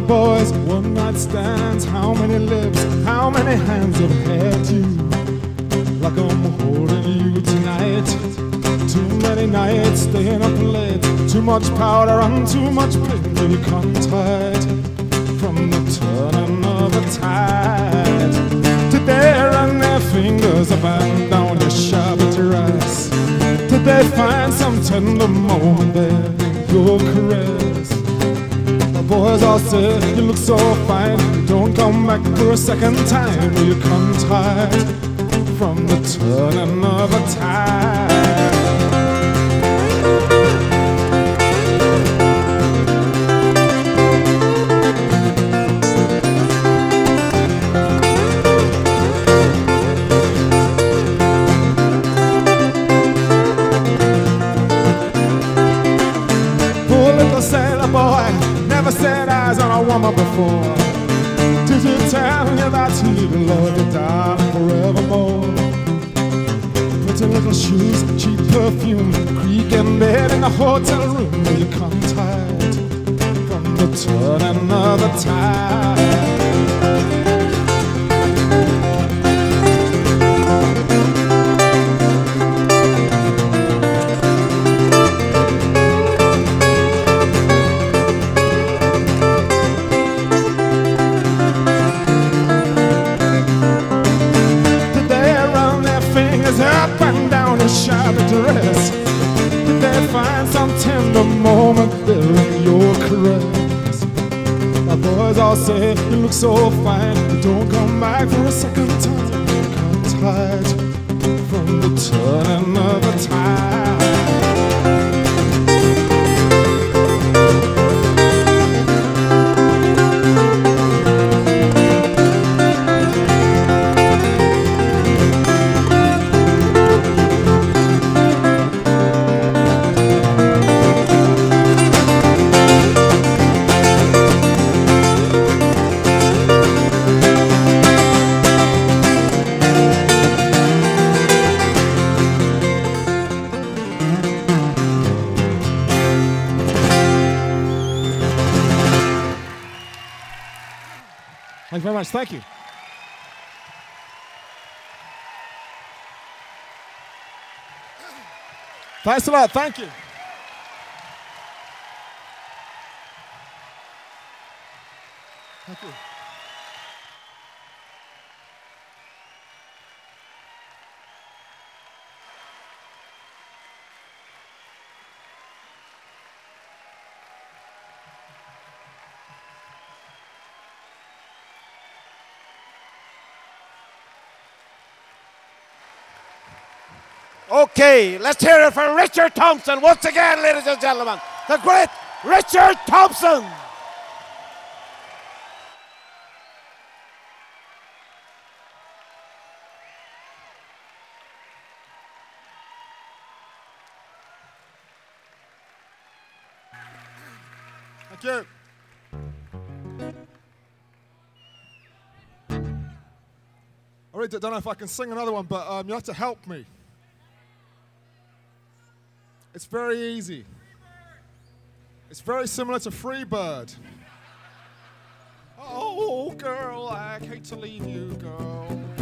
boys, one night stands. How many lips, how many hands have had you? Like I'm holding you tonight. Too many nights staying up late. Too much powder and too much bling. You come tight from the turning of the tide. Did they run their fingers up and down your shabby dress? Did they find some tender moment there in your caress? The boys all said you look so fine. Don't come back for a second time. Will you come tight from the turning of a tide? Boy, never set eyes on a woman before. Did you tell you that he loved you, darling, forevermore? Pretty little shoes, cheap perfume, creaking bed in the hotel room. Will you come tight from the turning of the tide? Up and down a shabby dress. Did they find some tender moment there in your caress? My boys all say you look so fine. Don't come back for a second time. Come tight from the turning of the tide. Thank you very much. Thank you. Thanks a lot. Thank you. Thank you. Okay, let's hear it for Richard Thompson once again, ladies and gentlemen. The great Richard Thompson. Thank you. I really don't know if I can sing another one, but you have to help me. It's very easy. It's very similar to Freebird. Oh, girl, I hate to leave you, girl.